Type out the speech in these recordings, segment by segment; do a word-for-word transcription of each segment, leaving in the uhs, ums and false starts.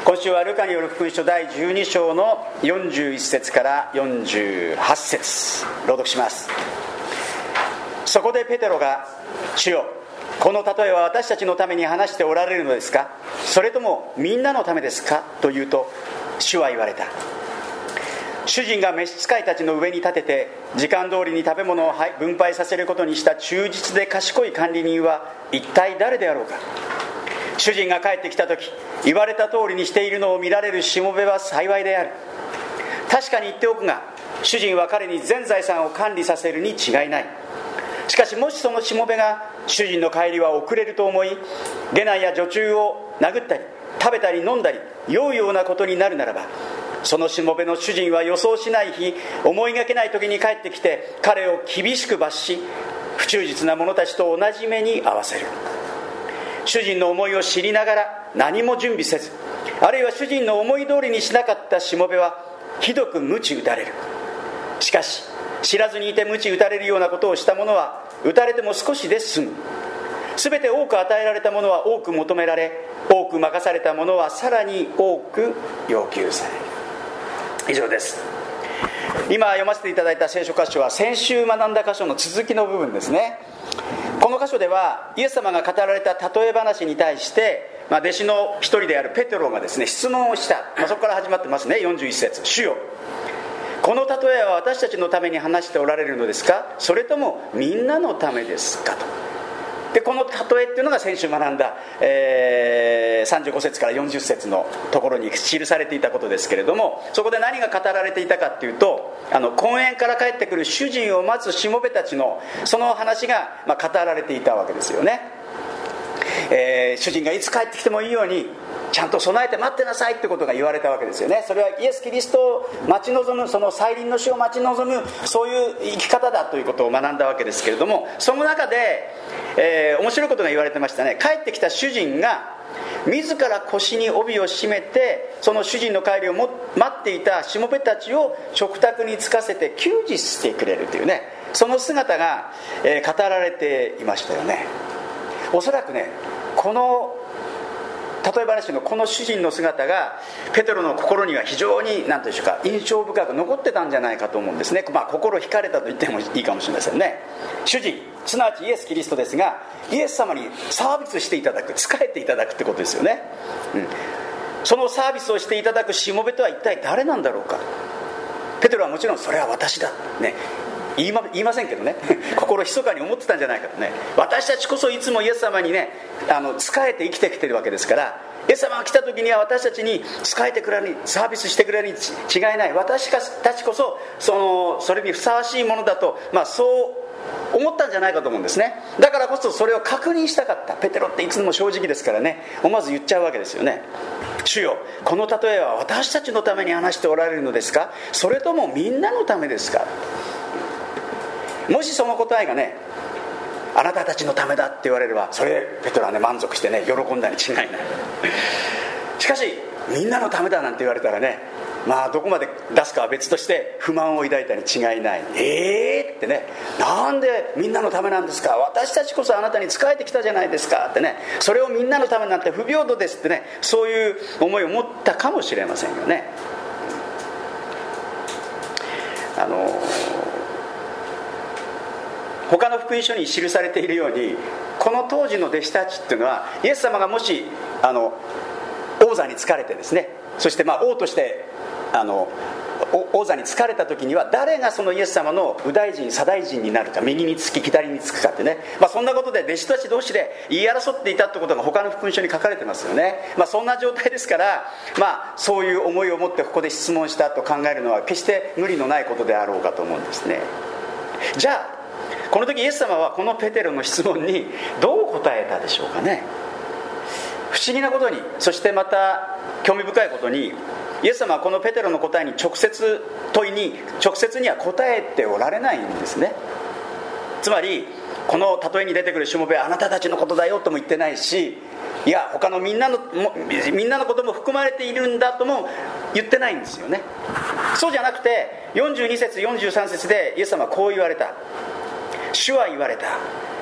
今週はルカによる福音書だいじゅうに章のよんじゅういち節からよんじゅうはち節朗読します。そこでペテロが、主よ、この例えは私たちのために話しておられるのですか、それともみんなのためですかと言うと、主は言われた。主人が召使いたちの上に立てて時間通りに食べ物を分配させることにした忠実で賢い管理人は一体誰であろうか。主人が帰ってきた時、言われた通りにしているのを見られるしもべは幸いである。確かに言っておくが、主人は彼に全財産を管理させるに違いない。しかしもしそのしもべが主人の帰りは遅れると思い、下男や女中を殴ったり食べたり飲んだり酔うようなことになるならば、そのしもべの主人は予想しない日、思いがけない時に帰ってきて彼を厳しく罰し、不忠実な者たちと同じ目に遭わせる。主人の思いを知りながら何も準備せず、あるいは主人の思い通りにしなかったしもべはひどく鞭打たれる。しかし知らずにいて鞭打たれるようなことをした者は打たれても少しで済む。すべて多く与えられた者は多く求められ、多く任された者はさらに多く要求される。以上です。今読ませていただいた聖書箇所は先週学んだ箇所の続きの部分ですね。この箇所ではイエス様が語られた例え話に対して、まあ、弟子の一人であるペテロがですね質問をした、まあ、そこから始まってますね。よんじゅういち節、主よ、この例えは私たちのために話しておられるのですか、それともみんなのためですかと。でこの例えっていうのが先週学んだ、えー、さんじゅうご節からよんじゅう節のところに記されていたことですけれども、そこで何が語られていたかっていうと、あの婚宴から帰ってくる主人を待つしもべたちのその話が、まあ、語られていたわけですよね。えー、主人がいつ帰ってきてもいいようにちゃんと備えて待ってなさいってことが言われたわけですよね。それはイエス・キリストを待ち望む、その再臨の主を待ち望む、そういう生き方だということを学んだわけですけれども、その中で、えー、面白いことが言われてましたね。帰ってきた主人が自ら腰に帯を締めて、その主人の帰りをも待っていたしもべたちを食卓につかせて給仕してくれるというね、その姿が、えー、語られていましたよね。おそらくね、この例え話のこの主人の姿がペテロの心には非常に何というんでしょうか、印象深く残ってたんじゃないかと思うんですね。まあ、心惹かれたと言ってもいいかもしれませんね。主人、すなわちイエス・キリストですが、イエス様にサービスしていただく、仕えていただくってことですよね、うん、そのサービスをしていただくしもべとは一体誰なんだろうか。ペテロはもちろんそれは私だ、ね、言いま、言いませんけどね心密かに思ってたんじゃないかとね。私たちこそいつもイエス様にね、あの仕えて生きてきてるわけですから、イエス様が来た時には私たちに仕えてくれる、サービスしてくれるに違いない。私たちこそそのそれにふさわしいものだと、まあ、そう思ったんじゃないかと思うんですね。だからこそそれを確認したかった。ペテロっていつも正直ですからね、思わず言っちゃうわけですよね。主よ、この例えは私たちのために話しておられるのですか、それともみんなのためですか。もしその答えがね、あなたたちのためだって言われれば、それでペテロはね満足してね喜んだに違いない。しかしみんなのためだなんて言われたらね、まあどこまで出すかは別として不満を抱いたに違いない。えーってね、なんでみんなのためなんですか、私たちこそあなたに仕えてきたじゃないですかってね、それをみんなのためなんて不平等ですってね、そういう思いを持ったかもしれませんよね。あの他の福音書に記されているように、この当時の弟子たちっていうのは、イエス様がもしあの王座に就かれてですね、そしてまあ王としてあの王座に就かれた時には、誰がそのイエス様の右大臣左大臣になるか、右につき左につくかってね、まあ、そんなことで弟子たち同士で言い争っていたってことが他の福音書に書かれてますよね。まあ、そんな状態ですから、まあ、そういう思いを持ってここで質問したと考えるのは決して無理のないことであろうかと思うんですね。じゃあこの時イエス様はこのペテロの質問にどう答えたでしょうかね。不思議なことに、そしてまた興味深いことに、イエス様はこのペテロの答えに直接問いに直接には答えておられないんですね。つまりこの例えに出てくるしもべはあなたたちのことだよとも言ってないし、いや他のみんなのみんなのことも含まれているんだとも言ってないんですよね。そうじゃなくてよんじゅうに節よんじゅうさん節でイエス様はこう言われた。主は言われた。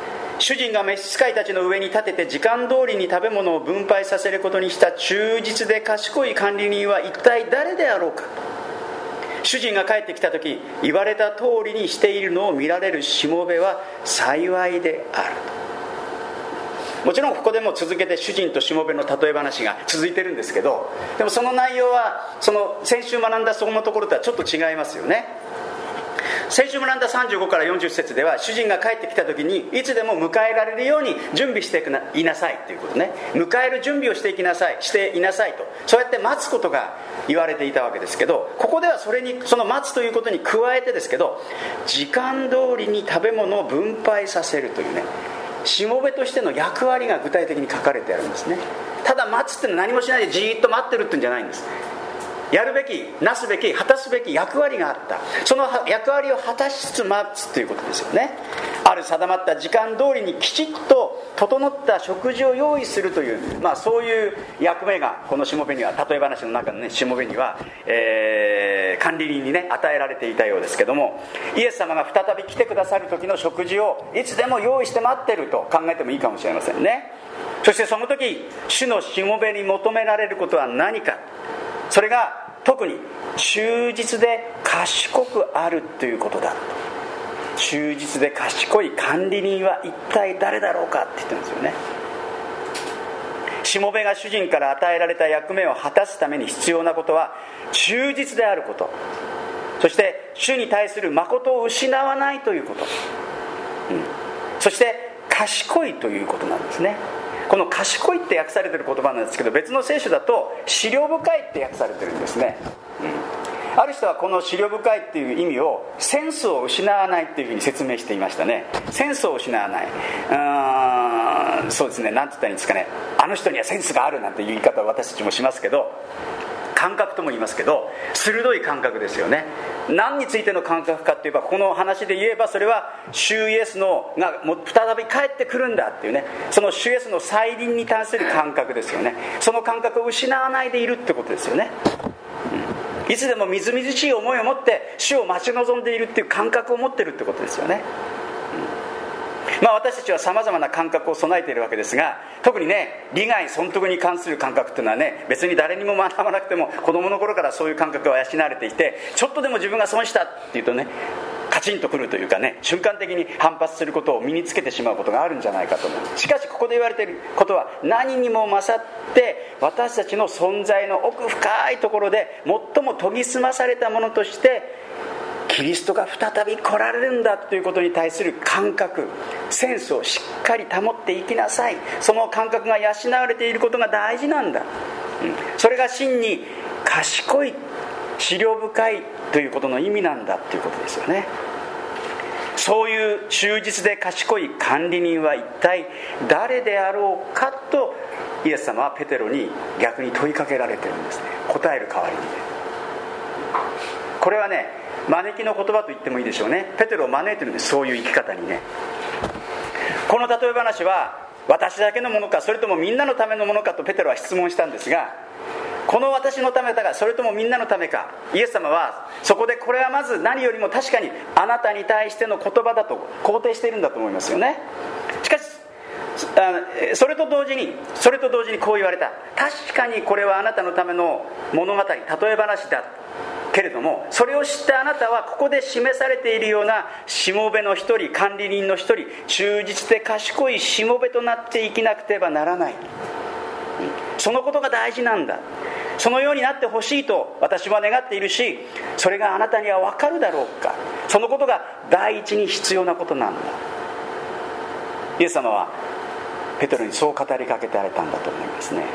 主人が召使いたちの上に立てて時間通りに食べ物を分配させることにした忠実で賢い管理人は一体誰であろうか。主人が帰ってきた時、言われた通りにしているのを見られるしもべは幸いである。もちろんここでも続けて主人としもべの例え話が続いてるんですけど、でもその内容はその先週学んだそこのところとはちょっと違いますよね。先週学んださんじゅうごからよんじゅっ節では、主人が帰ってきた時にいつでも迎えられるように準備していなさいということね。迎える準備をしていきなさいしていなさいと、そうやって待つことが言われていたわけですけど、ここではそれにその待つということに加えてですけど、時間通りに食べ物を分配させるというね、しもべとしての役割が具体的に書かれてあるんですね。ただ待つってのは何もしないでじーっと待ってるってんじゃないんです。やるべき、なすべき、果たすべき役割があった。その役割を果たしつつ待つということですよね。ある定まった時間通りにきちっと整った食事を用意するという、まあ、そういう役目がこのしもべには、例え話の中のねしもべには、えー、管理人にね与えられていたようですけども、イエス様が再び来てくださる時の食事をいつでも用意して待ってると考えてもいいかもしれませんね。そしてその時、主のしもべに求められることは何か。それが特に忠実で賢くあるということだ。忠実で賢い管理人は一体誰だろうかって言ってるんですよね。しもべが主人から与えられた役目を果たすために必要なことは忠実であること、そして主に対する誠を失わないということ、うん、そして賢いということなんですね。この賢いって訳されている言葉なんですけど、別の聖書だと思慮深いって訳されてるんですね、うん、ある人はこの思慮深いっていう意味をセンスを失わないっていうふうに説明していましたね。センスを失わない、うーん、そうですね、なんて言ったらいいんですかね、あの人にはセンスがあるなんていう言い方を私たちもしますけど、感覚とも言いますけど、鋭い感覚ですよね。何についての感覚かっていえば、この話で言えばそれは主イエスのがもう再び帰ってくるんだっていうね、その主イエスの再臨に関する感覚ですよね。その感覚を失わないでいるってことですよね、うん、いつでもみずみずしい思いを持って主を待ち望んでいるっていう感覚を持っているってことですよね。まあ、私たちはさまざまな感覚を備えているわけですが、特にね利害損得に関する感覚っていうのはね、別に誰にも学ばなくても子供の頃からそういう感覚が養われていて、ちょっとでも自分が損したっていうとね、カチンとくるというかね、瞬間的に反発することを身につけてしまうことがあるんじゃないかと思う。しかしここで言われていることは、何にも勝って私たちの存在の奥深いところで最も研ぎ澄まされたものとしてキリストが再び来られるんだということに対する感覚、センスをしっかり保っていきなさい。その感覚が養われていることが大事なんだ、うん、それが真に賢い、思慮深いということの意味なんだということですよね。そういう忠実で賢い管理人は一体誰であろうかとイエス様はペテロに逆に問いかけられてるんですね。答える代わりにね、これはね招きの言葉と言ってもいいでしょうね。ペテロを招いてるんです、そういう生き方にね。この例え話は私だけのものか、それともみんなのためのものかとペテロは質問したんですが、この私のためだか、それともみんなのためか、イエス様はそこでこれはまず何よりも確かにあなたに対しての言葉だと肯定しているんだと思いますよね。しかしそれと同時にそれと同時にこう言われた。確かにこれはあなたのための物語、例え話だけれども、それを知ったあなたはここで示されているようなしもべの一人、管理人の一人、忠実で賢いしもべとなって生きなくてはならない。そのことが大事なんだ。そのようになってほしいと私は願っているし、それがあなたには分かるだろうか。そのことが第一に必要なことなんだ。イエス様はペテロにそう語りかけてられたんだと思いますね。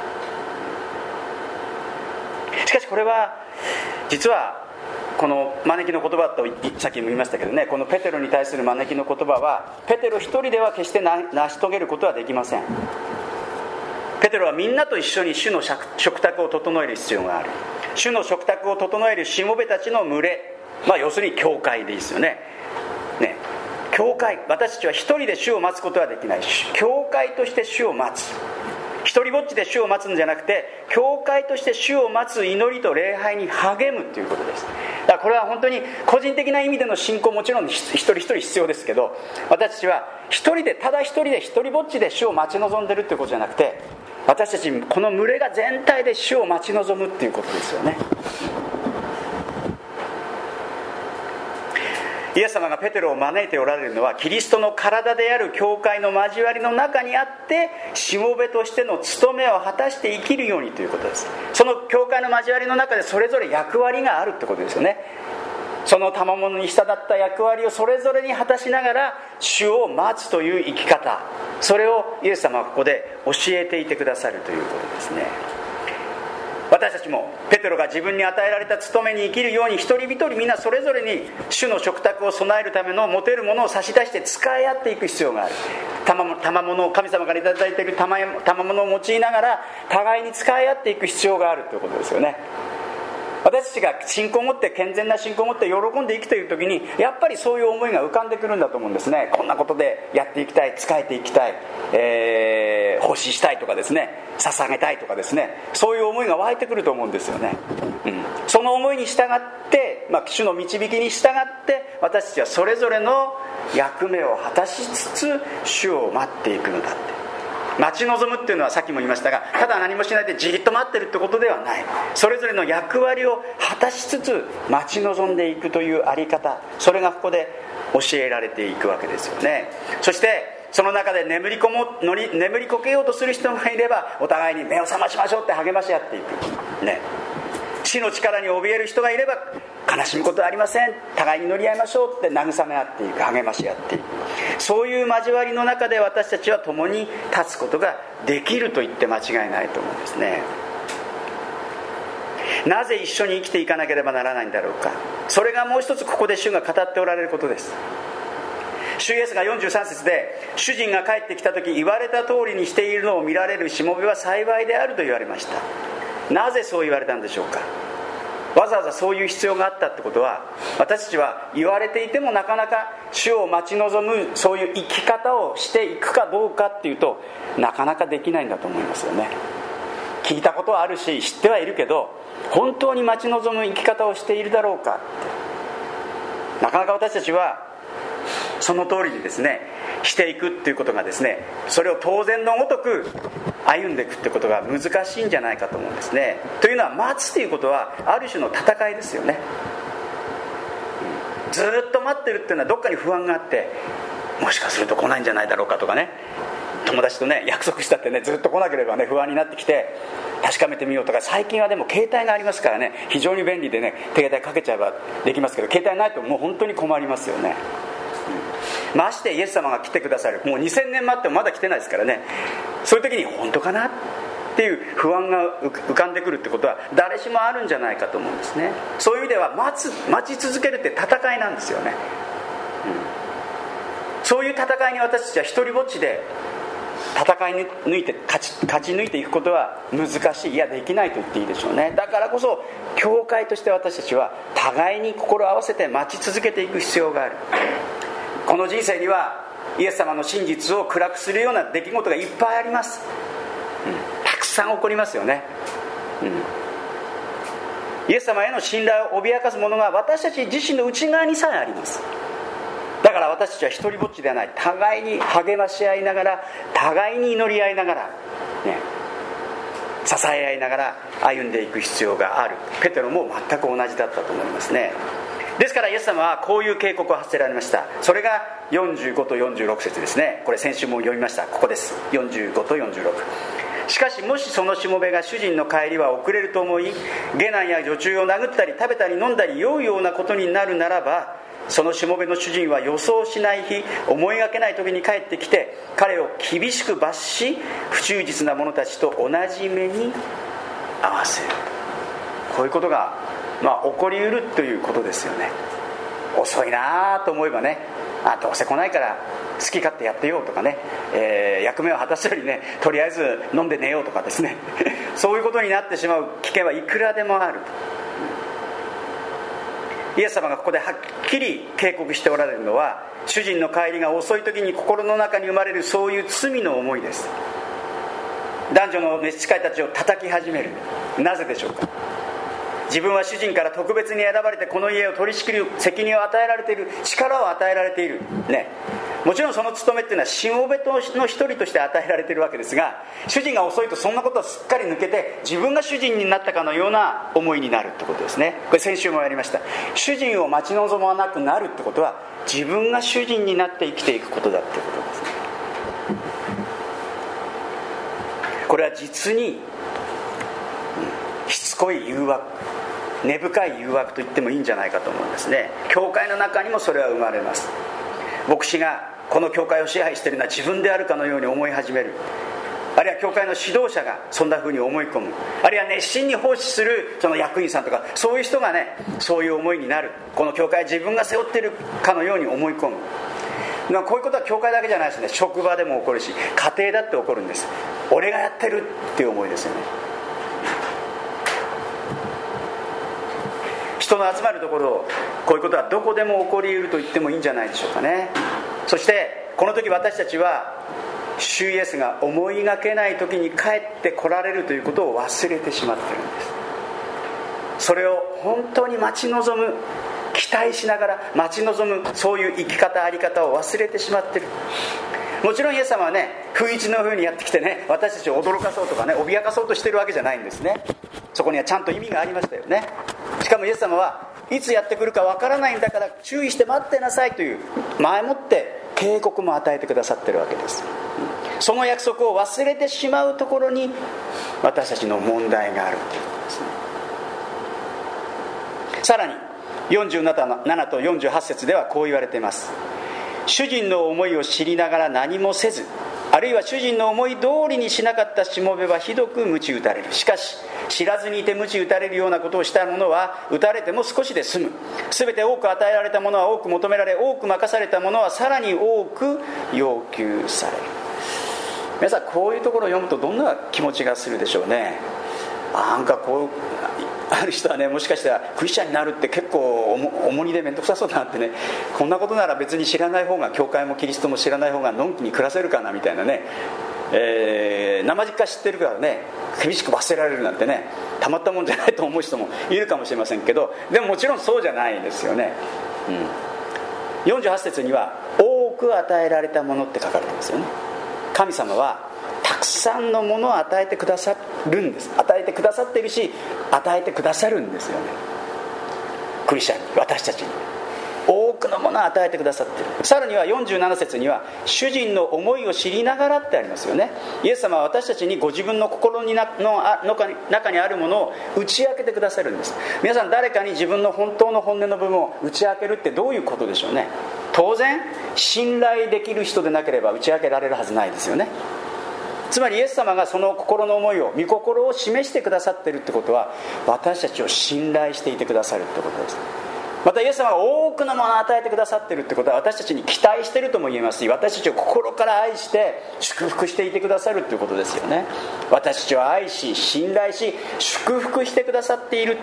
しかしこれは実はこの招きの言葉とさっきも言いましたけどね、このペテロに対する招きの言葉はペテロ一人では決して成し遂げることはできません。ペテロはみんなと一緒に主の食卓を整える必要がある。主の食卓を整えるしもべたちの群れ、まあ要するに教会でいいですよね。ね、教会、私たちは一人で主を待つことはできない。教会として主を待つ。一一人ぼっちで主を待つんじゃなくて、教会として主を待つ祈りと礼拝に励むということです。だからこれは本当に個人的な意味での信仰もちろん一人一人必要ですけど、私たちは一人でただ一人で一人ぼっちで主を待ち望んでるということじゃなくて、私たちこの群れが全体で主を待ち望むっていうことですよね。イエス様がペテロを招いておられるのは、キリストの体である教会の交わりの中にあってしもべとしての務めを果たして生きるようにということです。その教会の交わりの中でそれぞれ役割があるってことですよね。その賜物に従った役割をそれぞれに果たしながら主を待つという生き方、それをイエス様はここで教えていてくださるということですね。私たちもペテロが自分に与えられた務めに生きるように、一人一人みんなそれぞれに主の食卓を備えるための持てるものを差し出して使い合っていく必要がある。賜物を神様からいただいている賜物を用いながら互いに使い合っていく必要があるということですよね。私たちが信仰を持って、健全な信仰を持って喜んで生きている時に、やっぱりそういう思いが浮かんでくるんだと思うんですね。こんなことでやっていきたい、仕えていきたい、えー、奉仕したいとかですね、捧げたいとかですね、そういう思いが湧いてくると思うんですよね、うん、その思いに従って、まあ、主の導きに従って私たちはそれぞれの役目を果たしつつ主を待っていくのだって。待ち望むっていうのはさっきも言いましたが、ただ何もしないでじっと待ってるってことではない。それぞれの役割を果たしつつ待ち望んでいくというあり方、それがここで教えられていくわけですよね。そしてその中で眠りこものり眠りこけようとする人がいれば、お互いに目を覚ましましょうって励まし合っていく、ね、死の力に怯える人がいれば、悲しむことはありません、互いに乗り合いましょうって慰め合っていく、励まし合っていく、そういう交わりの中で私たちは共に立つことができると言って間違いないと思うんですね。なぜ一緒に生きていかなければならないんだろうか。それがもう一つここで主が語っておられることです。主イエスがよんじゅうさん節で、主人が帰ってきた時言われた通りにしているのを見られるしもべは幸いであると言われました。なぜそう言われたんでしょうか。わざわざそういう必要があったってことは、私たちは言われていてもなかなか主を待ち望むそういう生き方をしていくかどうかっていうと、なかなかできないんだと思いますよね。聞いたことはあるし知ってはいるけど、本当に待ち望む生き方をしているだろうかって、なかなか私たちはその通りにですねしていくっていうことがですね、それを当然のごとく歩んでいくってことが難しいんじゃないかと思うんですね。というのは、待つということはある種の戦いですよね。ずっと待ってるっていうのはどっかに不安があって、もしかすると来ないんじゃないだろうかとかね、友達とね約束したってね、ずっと来なければね不安になってきて確かめてみようとか。最近はでも携帯がありますからね、非常に便利でね、携帯かけちゃえばできますけど、携帯ないともう本当に困りますよね。ましてイエス様が来てくださる、もうにせんねん待ってもまだ来てないですからね。そういう時に本当かなっていう不安が浮かんでくるってことは誰しもあるんじゃないかと思うんですね。そういう意味では待つ待ち続けるって戦いなんですよね、うん、そういう戦いに私たちは一人ぼっちで戦い抜いて勝ち、勝ち抜いていくことは難しい、いやできないと言っていいでしょうね。だからこそ教会として私たちは互いに心を合わせて待ち続けていく必要がある。この人生にはイエス様の真実を暗くするような出来事がいっぱいあります、うん、たくさん起こりますよね、うん、イエス様への信頼を脅かすものが私たち自身の内側にさえあります。だから私たちは一人ぼっちではない、互いに励まし合いながら、互いに祈り合いながら、ね、支え合いながら歩んでいく必要がある。ペテロも全く同じだったと思いますね。ですからイエス様はこういう警告を発せられました。それがよんじゅうごとよんじゅうろく節ですね。これ先週も読みました。ここです。よんじゅうごとよんじゅうろく。しかしもしそのしもべが主人の帰りは遅れると思い、下男や女中を殴ったり食べたり飲んだり酔うようなことになるならば、そのしもべの主人は予想しない日、思いがけない時に帰ってきて彼を厳しく罰し、不忠実な者たちと同じ目に合わせる。こういうことがまあ、起こりうるということですよね。遅いなと思えばね、あどうせ来ないから好き勝手やってようとかね、えー、役目を果たすよりね、とりあえず飲んで寝ようとかですねそういうことになってしまう危険はいくらでもある。イエス様がここではっきり警告しておられるのは、主人の帰りが遅い時に心の中に生まれるそういう罪の思いです。 男女の召使いたちを叩き始める。なぜでしょうか。自分は主人から特別に選ばれてこの家を取り仕切る責任を与えられている、力を与えられている、ね、もちろんその務めっていうのはしもべの一人として与えられているわけですが、主人が遅いとそんなことはすっかり抜けて自分が主人になったかのような思いになるってことですね。これ先週もやりました。主人を待ち望まなくなるってことは自分が主人になって生きていくことだってことですね。これは実にしつこい誘惑、根深い誘惑と言ってもいいんじゃないかと思うんですね。教会の中にもそれは生まれます。牧師がこの教会を支配しているのは自分であるかのように思い始める、あるいは教会の指導者がそんな風に思い込む、あるいは熱心に奉仕するその役員さんとかそういう人がね、そういう思いになる。この教会は自分が背負っているかのように思い込む。こういうことは教会だけじゃないですね。職場でも起こるし、家庭だって起こるんです。俺がやってるっていう思いですよね。人の集まるところ、こういうことはどこでも起こり得ると言ってもいいんじゃないでしょうかね。そしてこの時私たちは主イエスが思いがけない時に帰って来られるということを忘れてしまっているんです。それを本当に待ち望む、期待しながら待ち望む、そういう生き方あり方を忘れてしまっている。もちろんイエス様はね、不意打ちのようにやってきてね、私たちを驚かそうとかね、脅かそうとしているわけじゃないんですね。そこにはちゃんと意味がありましたよね。しかもイエス様はいつやってくるかわからないんだから注意して待ってなさいという前もって警告も与えてくださっているわけです。その約束を忘れてしまうところに私たちの問題があるということですね。さらによんじゅうななとよんじゅうはち節ではこう言われています。主人の思いを知りながら何もせず、あるいは主人の思い通りにしなかったしもべはひどく鞭打たれる。しかし知らずにいて鞭打たれるようなことをした者は打たれても少しで済む。すべて多く与えられたものは多く求められ、多く任されたものはさらに多く要求される。皆さんこういうところを読むとどんな気持ちがするでしょうね。なんかこうある人はね、もしかしたらクリスチャンになるって結構重荷で面倒くさそうだなってね、こんなことなら別に知らない方が、教会もキリストも知らない方がのんきに暮らせるかなみたいなね、えー、生実家知ってるからね厳しく罰せられるなんてね、たまったもんじゃないと思う人もいるかもしれませんけど、でももちろんそうじゃないですよね、うん、よんじゅうはち節には多く与えられたものって書かれてますよね。神様はたくさんのものを与えてくださるんです。与えてくださっているし、与えてくださるんですよね。クリスチャンに、私たちに多くのものを与えてくださっている。さらにはよんじゅうなな節には主人の思いを知りながらってありますよね。イエス様は私たちにご自分の心にな の, の中にあるものを打ち明けてくださるんです。皆さん誰かに自分の本当の本音の部分を打ち明けるってどういうことでしょうね。当然信頼できる人でなければ打ち明けられるはずないですよね。つまりイエス様がその心の思いを、御心を示してくださっているってことは、私たちを信頼していてくださるってことです。またイエス様が多くのものを与えてくださっているってことは、私たちに期待しているとも言えますし、私たちを心から愛して祝福していてくださるっていうことですよね。私たちを愛し信頼し祝福してくださっている、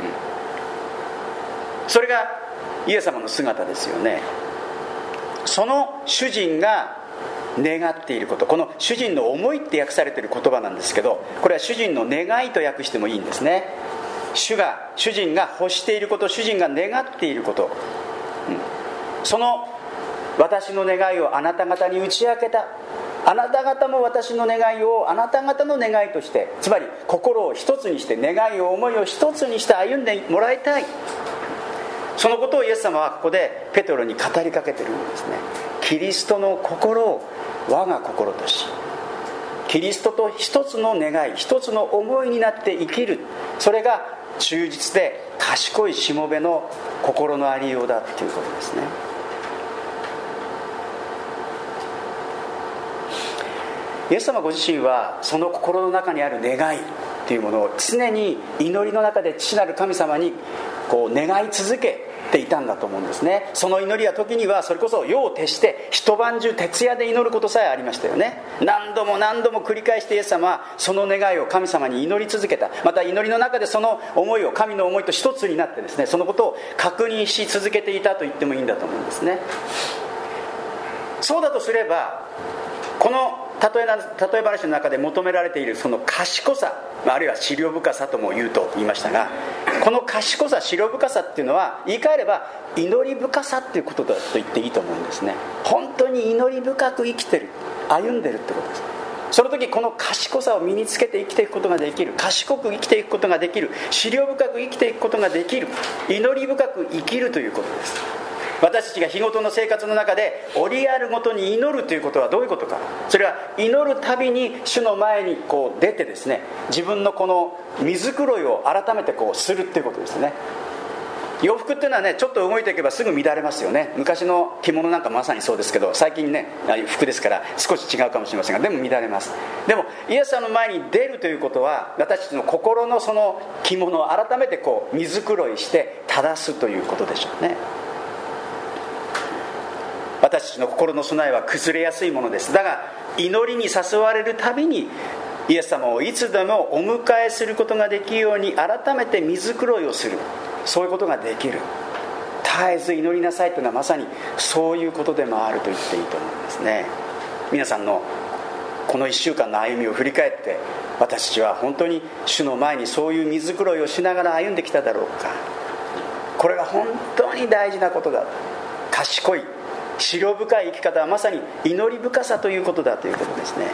それがイエス様の姿ですよね。その主人が願っていること、この主人の思いって訳されている言葉なんですけど、これは主人の願いと訳してもいいんですね。主が主人が欲していること、主人が願っていること、うん、その私の願いをあなた方に打ち明けた、あなた方も私の願いをあなた方の願いとして、つまり心を一つにして、願いを思いを一つにして歩んでもらいたい、そのことをイエス様はここでペテロに語りかけてるんですね。キリストの心を我が心とし、キリストと一つの願い、一つの思いになって生きる、それが忠実で賢いしもべの心のありようだということですね。イエス様ご自身はその心の中にある願いというものを常に祈りの中で父なる神様にこう願い続けていたんだと思うんですね。その祈りは時にはそれこそ夜を徹して一晩中徹夜で祈ることさえありましたよね。何度も何度も繰り返してイエス様はその願いを神様に祈り続けた。また祈りの中でその思いを神の思いと一つになってですね、そのことを確認し続けていたと言ってもいいんだと思うんですね。そうだとすれば、この例えな例え話の中で求められているその賢さ、あるいは思慮深さとも言うと言いましたが、この賢さ、思慮深さっていうのは言い換えれば祈り深さっていうことだと言っていいと思うんですね。本当に祈り深く生きてる、歩んでるってことです。その時この賢さを身につけて生きていくことができる、賢く生きていくことができる、思慮深く生きていくことができる、祈り深く生きるということです。私たちが日ごとの生活の中で折あるごとに祈るということはどういうことか。それは祈るたびに主の前にこう出てですね、自分のこの身繕いを改めてこうするということですね。洋服っていうのはね、ちょっと動いていけばすぐ乱れますよね。昔の着物なんかまさにそうですけど、最近ね服ですから少し違うかもしれませんが、でも乱れます。でもイエス様の前に出るということは、私たちの心のその着物を改めてこう身繕いして正すということでしょうね。私たちの心の備えは崩れやすいものです。だが祈りに誘われるたびにイエス様をいつでもお迎えすることができるように改めて身繕いをする、そういうことができる。絶えず祈りなさいというのはまさにそういうことでもあると言っていいと思うんですね。皆さんのこのいっしゅうかんの歩みを振り返って、私たちは本当に主の前にそういう身繕いをしながら歩んできただろうか。これが本当に大事なことだ。賢い思慮深い生き方はまさに祈り深さということだということですね。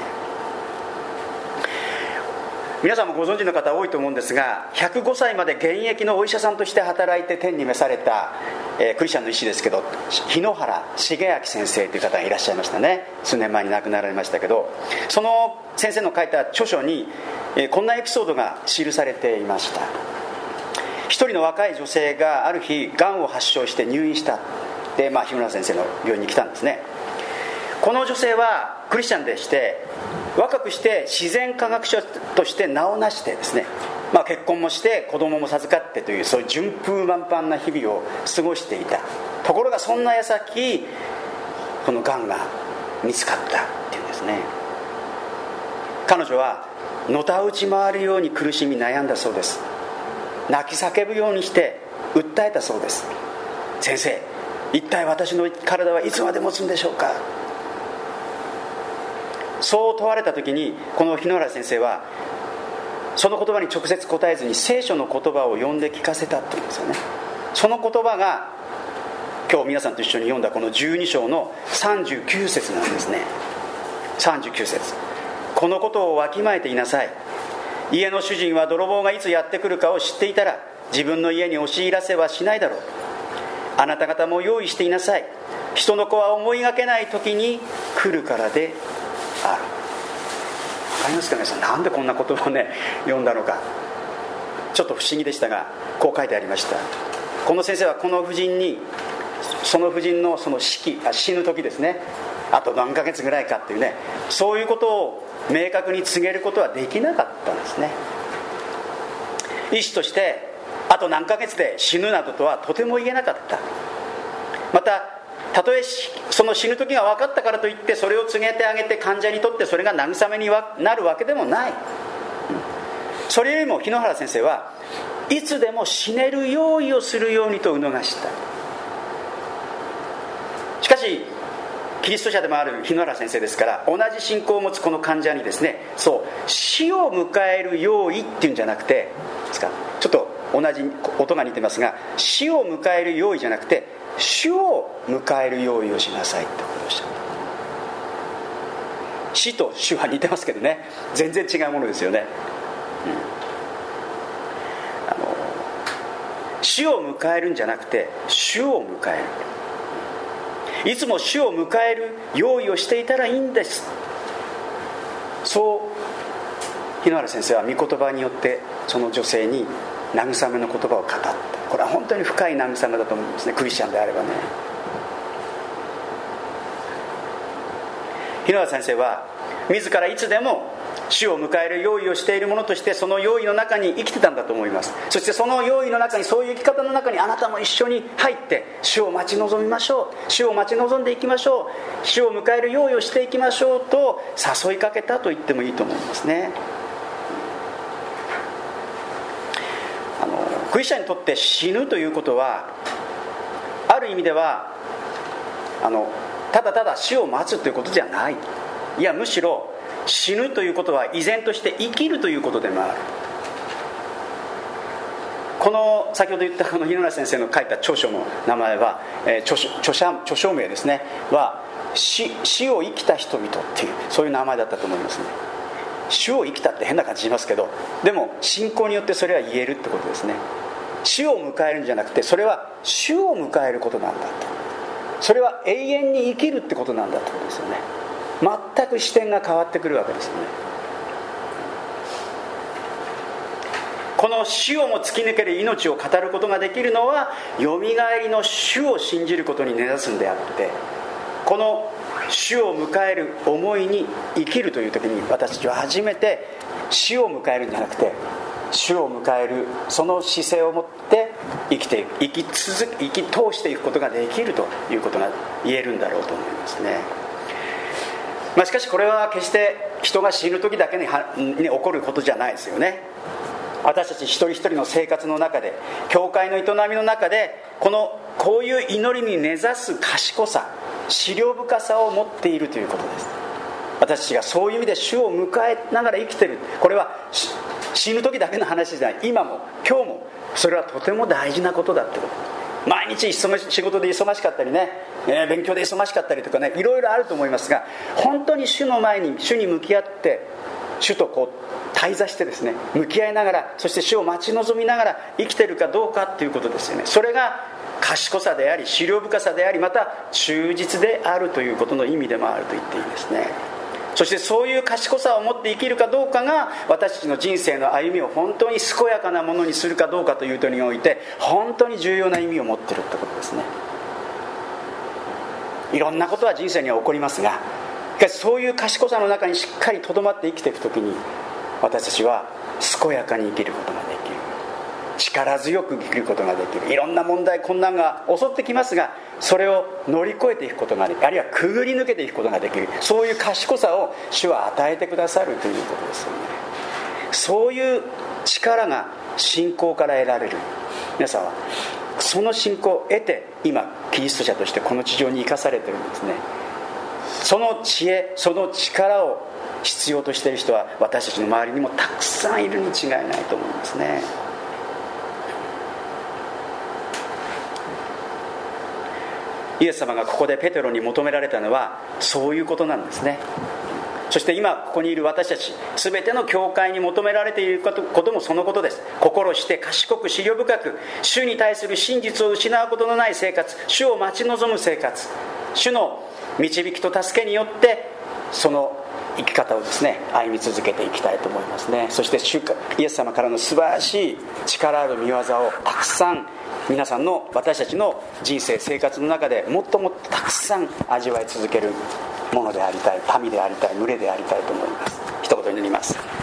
皆さんもご存知の方多いと思うんですが、ひゃくごさいまで現役のお医者さんとして働いて天に召された、えー、クリスチャンの医師ですけど、日野原重明先生という方がいらっしゃいましたね。数年前に亡くなられましたけど、その先生の書いた著書に、えー、こんなエピソードが記されていました。一人の若い女性がある日がんを発症して入院したで、まあ、日野原先生の病院に来たんですね。この女性はクリスチャンでして、若くして自然科学者として名を成してですね、まあ、結婚もして子供も授かってという、そういう順風満帆な日々を過ごしていた。ところがそんな矢先、このがんが見つかったっていうんですね。彼女はのたうち回るように苦しみ悩んだそうです。泣き叫ぶようにして訴えたそうです。先生、一体私の体はいつまで持つんでしょうか。そう問われた時に、この日野原先生はその言葉に直接答えずに聖書の言葉を読んで聞かせたっていうんですよね。その言葉が今日皆さんと一緒に読んだこのじゅうに章のさんじゅうきゅう節なんですね。さんじゅうきゅう節、このことをわきまえていなさい。家の主人は泥棒がいつやってくるかを知っていたら、自分の家に押し入らせはしないだろう。あなた方も用意していなさい。人の子は思いがけない時に来るからである。わかりますか皆さん、なんでこんな言葉をね読んだのか、ちょっと不思議でしたが、こう書いてありました。この先生はこの婦人に、その婦人のその死期、あ死ぬ時ですね、あと何ヶ月ぐらいかっていうね、そういうことを明確に告げることはできなかったんですね。医師としてあと何ヶ月で死ぬなどとはとても言えなかった。またたとえその死ぬ時が分かったからといってそれを告げてあげて患者にとってそれが慰めになるわけでもない。それよりも日野原先生はいつでも死ねる用意をするようにと促した。しかしキリスト者でもある日野原先生ですから、同じ信仰を持つこの患者にですね、そう死を迎える用意っていうんじゃなくて、ちょっと同じ音が似てますが、死を迎える用意じゃなくて主を迎える用意をしなさいってことをおっしゃった。死と主は似てますけどね、全然違うものですよね、うん、あの死を迎えるんじゃなくて主を迎える。いつも主を迎える用意をしていたらいいんです。そう日野原先生は御言葉によってその女性に慰めの言葉を語った。これは本当に深い慰めだと思うんですね、クリスチャンであればね。日野原先生は自らいつでも死を迎える用意をしているものとしてその用意の中に生きてたんだと思います。そしてその用意の中に、そういう生き方の中にあなたも一緒に入って主を待ち望みましょう、主を待ち望んでいきましょう、主を迎える用意をしていきましょうと誘いかけたと言ってもいいと思いますね。あのクリスチャンにとって死ぬということはある意味ではあのただただ死を待つということじゃない。いやむしろ死ぬということは依然として生きるということでもある。この先ほど言ったこの日野先生の書いた著書の名前は、えー、著書著者著書名ですねは 死, 死を生きた人々っていうそういう名前だったと思いますね。死を生きたって変な感じしますけど、でも信仰によってそれは言えるってことですね。死を迎えるんじゃなくて、それは主を迎えることなんだと、それは永遠に生きるってことなんだってことですよね。全く視点が変わってくるわけですよね。この死をも突き抜ける命を語ることができるのは、よみがえりの主を信じることに根ざすんであって、この主を迎える思いに生きるという時に、私たちは初めて死を迎えるんじゃなくて、主を迎えるその姿勢を持って生きていく、生き続生き通していくことができるということが言えるんだろうと思いますね。まあ、しかしこれは決して人が死ぬ時だけに起こることじゃないですよね。私たち一人一人の生活の中で、教会の営みの中で、このこういう祈りに根ざす賢さ、思慮深さを持っているということです。私たちがそういう意味で主を迎えながら生きている、これは死ぬ時だけの話じゃない、今も今日もそれはとても大事なことだってこと。毎日仕事で忙しかったりね、えー、勉強で忙しかったりとかね、いろいろあると思いますが、本当に主の前に主に向き合って主とこう対座してですね、向き合いながら、そして主を待ち望みながら生きてるかどうかっていうことですよね。それが賢さであり、思慮深さであり、また忠実であるということの意味でもあると言っていいですね。そしてそういう賢さを持って生きるかどうかが、私たちの人生の歩みを本当に健やかなものにするかどうかという点において、本当に重要な意味を持っているということですね。いろんなことは人生には起こりますが、しかしそういう賢さの中にしっかりとどまって生きていくときに、私たちは健やかに生きることができる、力強く生きることができる。いろんな問題困難が襲ってきますが、それを乗り越えていくことができる、あるいはくぐり抜けていくことができる、そういう賢さを主は与えてくださるということですよね。そういう力が信仰から得られる。皆さんはその信仰を得て、今キリスト者としてこの地上に生かされてるんですね。その知恵、その力を必要としている人は私たちの周りにもたくさんいるに違いないと思いますね。イエス様がここでペテロに求められたのはそういうことなんですね。そして今ここにいる私たち全ての教会に求められていることもそのことです。心して賢く思慮深く、主に対する真実を失うことのない生活、主を待ち望む生活、主の導きと助けによってその生き方をですね歩み続けていきたいと思いますね。そして主イエス様からの素晴らしい力ある御業をたくさん皆さんの私たちの人生生活の中でもっともっとたくさん味わい続けるものでありたい、民でありたい、群れでありたいと思います。一言になります。